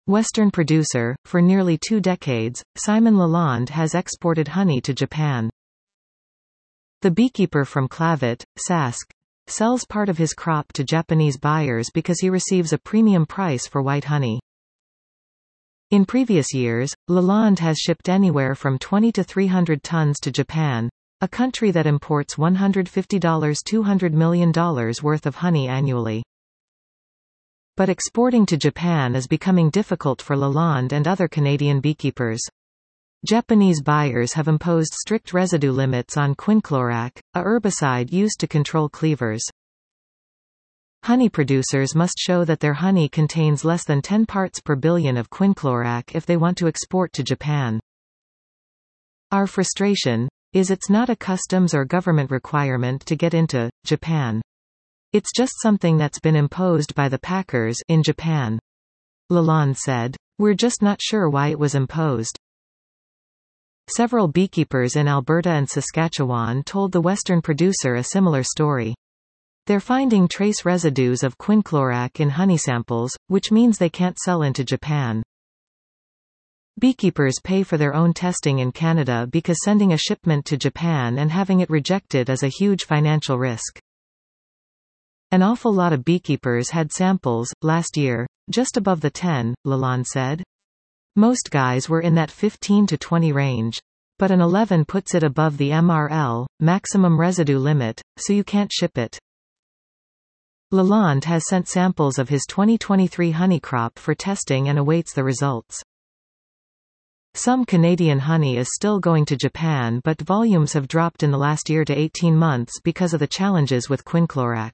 Western producer. For nearly 2 decades, Simon Lalonde has exported honey to Japan. The beekeeper from Clavat, Sask, sells part of his crop to Japanese buyers because he receives a premium price for white honey. In previous years, Lalonde has shipped anywhere from 20 to 300 tons to Japan, a country that imports $150–200 million worth of honey annually. But exporting to Japan is becoming difficult for Lalonde and other Canadian beekeepers. Japanese buyers have imposed strict residue limits on quinclorac, a herbicide used to control cleavers. Honey producers must show that their honey contains less than 10 parts per billion of quinclorac if they want to export to Japan. Our frustration is it's not a customs or government requirement to get into Japan. It's just something that's been imposed by the packers in Japan. Lalonde said. We're just not sure why it was imposed. Several beekeepers in Alberta and Saskatchewan told the Western producer a similar story. They're finding trace residues of quinclorac in honey samples, which means they can't sell into Japan. Beekeepers pay for their own testing in Canada because sending a shipment to Japan and having it rejected is a huge financial risk. An awful lot of beekeepers had samples, last year, just above the 10, Lalonde said. Most guys were in that 15 to 20 range. But an 11 puts it above the MRL, maximum residue limit, so you can't ship it. Lalonde has sent samples of his 2023 honey crop for testing and awaits the results. Some Canadian honey is still going to Japan, but volumes have dropped in the last year to 18 months because of the challenges with quinclorac.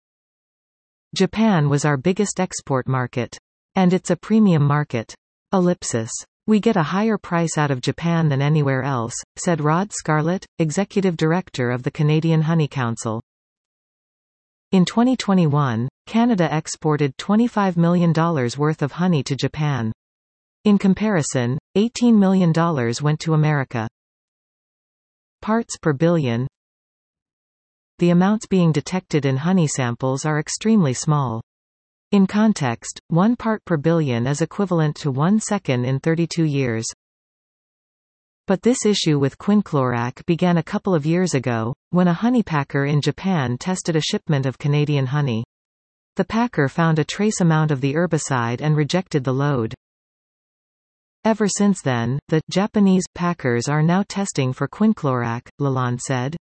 Japan was our biggest export market. And it's a premium market. Ellipsis. We get a higher price out of Japan than anywhere else, said Rod Scarlett, Executive Director of the Canadian Honey Council. In 2021, Canada exported $25 million worth of honey to Japan. In comparison, $18 million went to America. Parts per billion. The amounts being detected in honey samples are extremely small. In context, 1 part per billion is equivalent to 1 second in 32 years. But this issue with quinclorac began a couple of years ago, when a honey packer in Japan tested a shipment of Canadian honey. The packer found a trace amount of the herbicide and rejected the load. Ever since then, the Japanese packers are now testing for quinclorac, Lalonde said.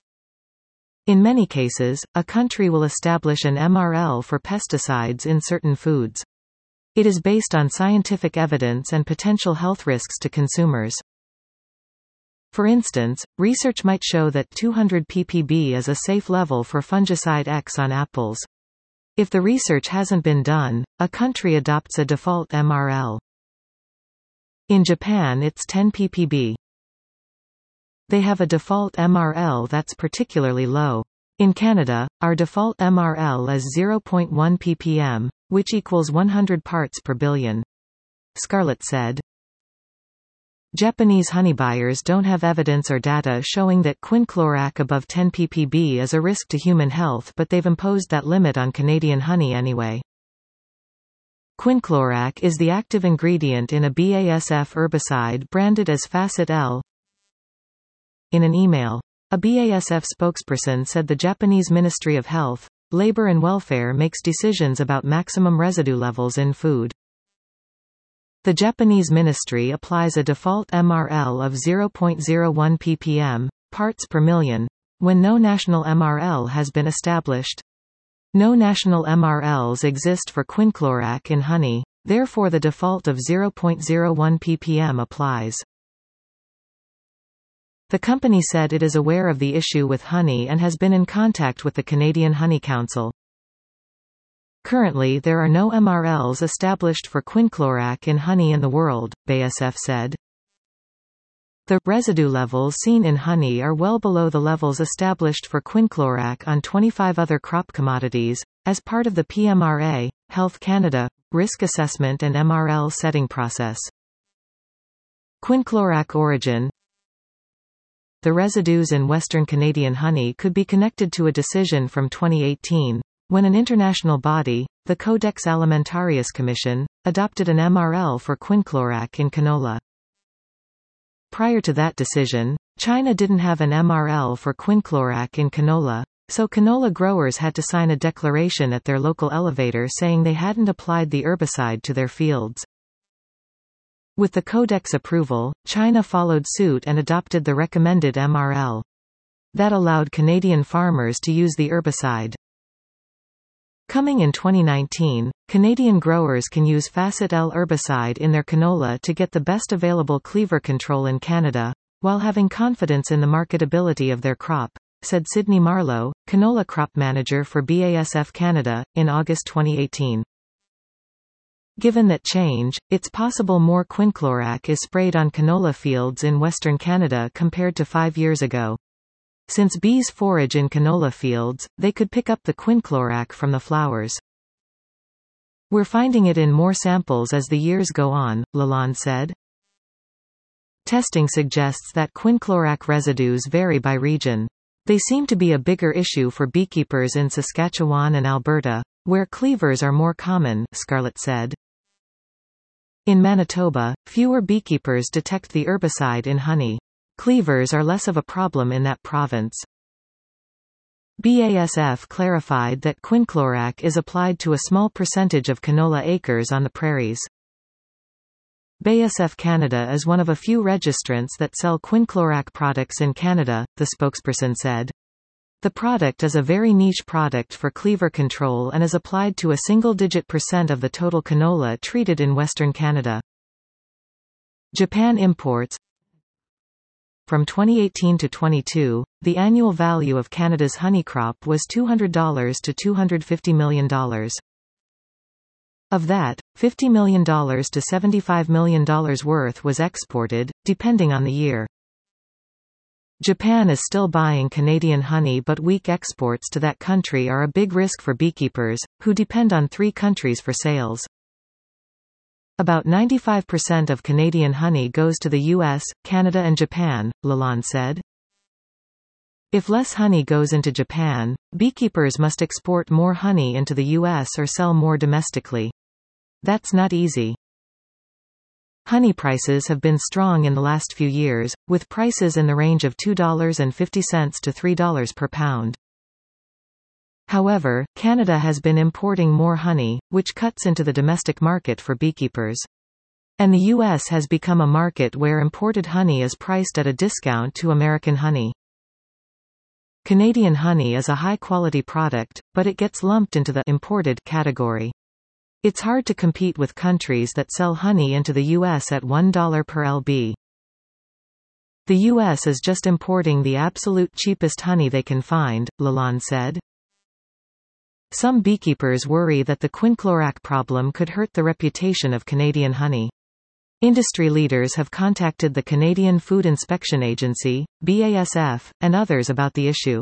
In many cases, a country will establish an MRL for pesticides in certain foods. It is based on scientific evidence and potential health risks to consumers. For instance, research might show that 200 ppb is a safe level for fungicide X on apples. If the research hasn't been done, a country adopts a default MRL. In Japan it's 10 ppb. They have a default MRL that's particularly low. In Canada, our default MRL is 0.1 ppm, which equals 100 parts per billion. Scarlett said. Japanese honey buyers don't have evidence or data showing that quinclorac above 10 ppb is a risk to human health, but they've imposed that limit on Canadian honey anyway. Quinclorac is the active ingredient in a BASF herbicide branded as Facet L. In an email, a BASF spokesperson said the Japanese Ministry of Health, Labor and Welfare makes decisions about maximum residue levels in food. The Japanese ministry applies a default MRL of 0.01 ppm, parts per million, when no national MRL has been established. No national MRLs exist for quinclorac in honey, therefore the default of 0.01 ppm applies. The company said it is aware of the issue with honey and has been in contact with the Canadian Honey Council. Currently there are no MRLs established for quinclorac in honey in the world, BASF said. The residue levels seen in honey are well below the levels established for quinclorac on 25 other crop commodities, as part of the PMRA, Health Canada, risk assessment and MRL setting process. Quinclorac origin. The residues in Western Canadian honey could be connected to a decision from 2018, when an international body, the Codex Alimentarius Commission, adopted an MRL for quinclorac in canola. Prior to that decision, China didn't have an MRL for quinclorac in canola, so canola growers had to sign a declaration at their local elevator saying they hadn't applied the herbicide to their fields. With the Codex approval, China followed suit and adopted the recommended MRL. That allowed Canadian farmers to use the herbicide. Coming in 2019, Canadian growers can use Facet L herbicide in their canola to get the best available cleaver control in Canada, while having confidence in the marketability of their crop, said Sydney Marlowe, canola crop manager for BASF Canada, in August 2018. Given that change, it's possible more quinclorac is sprayed on canola fields in Western Canada compared to 5 years ago. Since bees forage in canola fields, they could pick up the quinclorac from the flowers. We're finding it in more samples as the years go on, Lalonde said. Testing suggests that quinclorac residues vary by region. They seem to be a bigger issue for beekeepers in Saskatchewan and Alberta, where cleavers are more common, Scarlett said. In Manitoba, fewer beekeepers detect the herbicide in honey. Cleavers are less of a problem in that province. BASF clarified that quinclorac is applied to a small percentage of canola acres on the prairies. BASF Canada is one of a few registrants that sell quinclorac products in Canada, the spokesperson said. The product is a very niche product for cleaver control and is applied to a single-digit % of the total canola treated in Western Canada. Japan imports. From 2018 to 22, the annual value of Canada's honey crop was $200 to $250 million. Of that, $50 million to $75 million worth was exported, depending on the year. Japan is still buying Canadian honey, but weak exports to that country are a big risk for beekeepers, who depend on 3 countries for sales. About 95% of Canadian honey goes to the US, Canada and Japan, Lalonde said. If less honey goes into Japan, beekeepers must export more honey into the US or sell more domestically. That's not easy. Honey prices have been strong in the last few years, with prices in the range of $2.50 to $3 per pound. However, Canada has been importing more honey, which cuts into the domestic market for beekeepers. And the U.S. has become a market where imported honey is priced at a discount to American honey. Canadian honey is a high-quality product, but it gets lumped into the imported category. It's hard to compete with countries that sell honey into the U.S. at $1 per lb. The U.S. is just importing the absolute cheapest honey they can find, Lalonde said. Some beekeepers worry that the quinclorac problem could hurt the reputation of Canadian honey. Industry leaders have contacted the Canadian Food Inspection Agency, BASF, and others about the issue.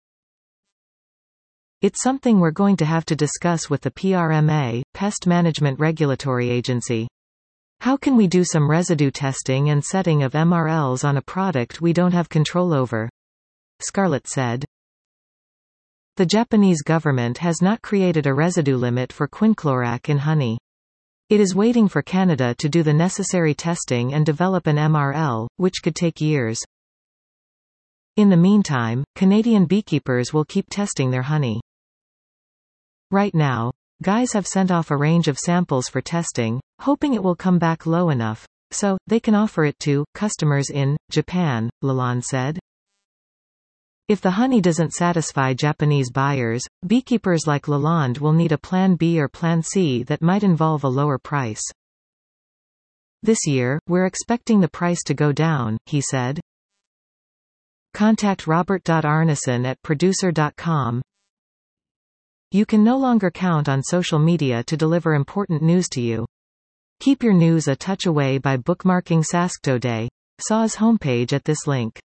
It's something we're going to have to discuss with the PRMA, Pest Management Regulatory Agency. How can we do some residue testing and setting of MRLs on a product we don't have control over? Scarlett said. The Japanese government has not created a residue limit for quinclorac in honey. It is waiting for Canada to do the necessary testing and develop an MRL, which could take years. In the meantime, Canadian beekeepers will keep testing their honey. Right now, guys have sent off a range of samples for testing, hoping it will come back low enough, so they can offer it to customers in Japan, Lalonde said. If the honey doesn't satisfy Japanese buyers, beekeepers like Lalonde will need a Plan B or Plan C that might involve a lower price. This year, we're expecting the price to go down, he said. Contact robert.arneson@producer.com. You can no longer count on social media to deliver important news to you. Keep your news a touch away by bookmarking Sasktoday, SAW's homepage at this link.